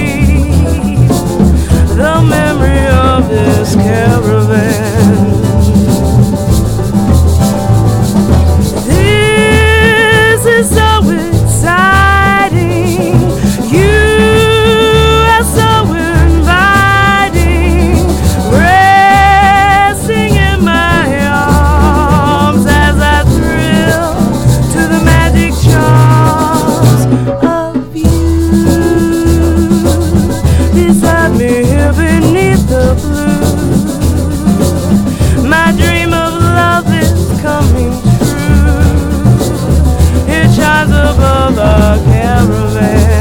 the memory of this caravan. This is so exciting. You are so inviting, resting in my arms as I thrill to the magic charms of you. Beside me here beneath the blue, my dream of love is coming true. It shines above our caravan.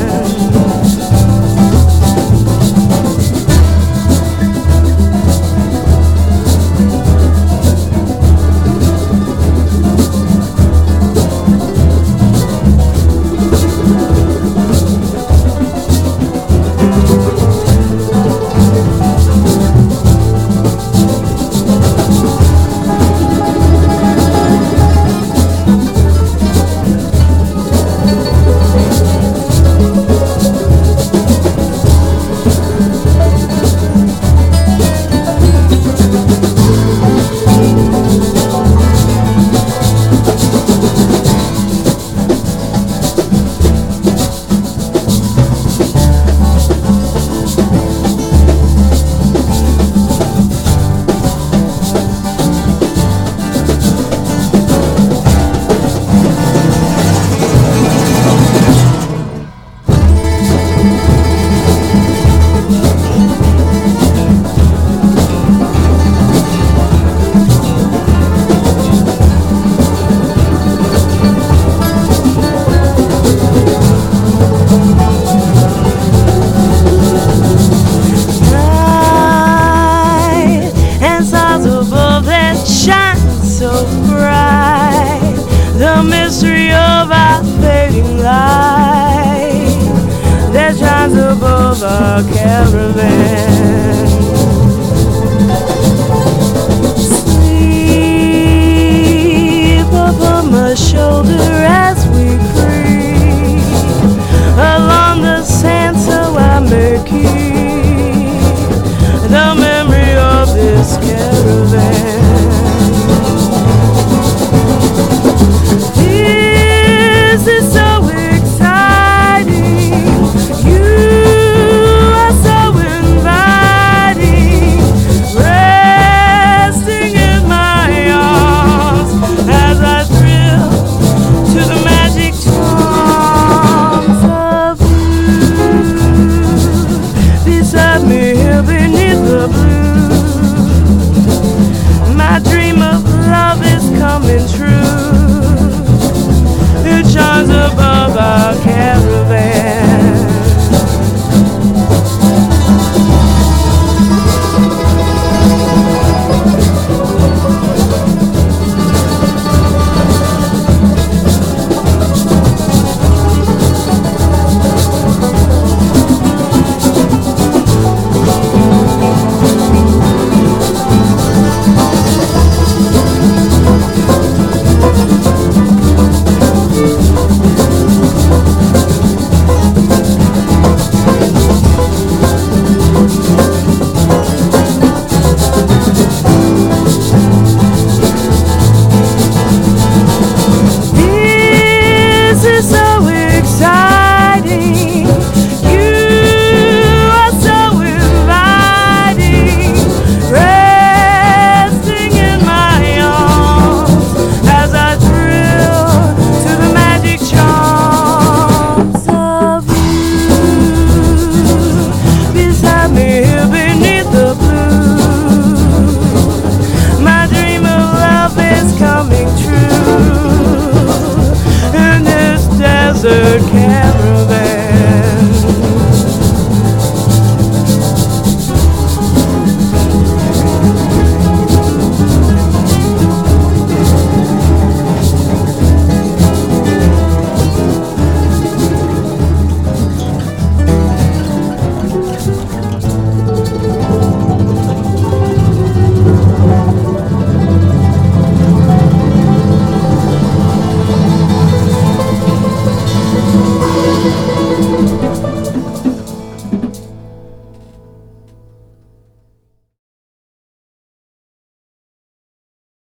So bright, the mystery of our fading light that shines above our caravan. Sleep upon my shoulder as we creep along the sand, so I may keep the memory of this caravan. This is so exciting. You are so inviting, resting in my arms as I thrill to the magic charms of you. Beside me here beneath the blue, my dream of love is coming true. It shines above our caravan. Coming true in this desert caravan.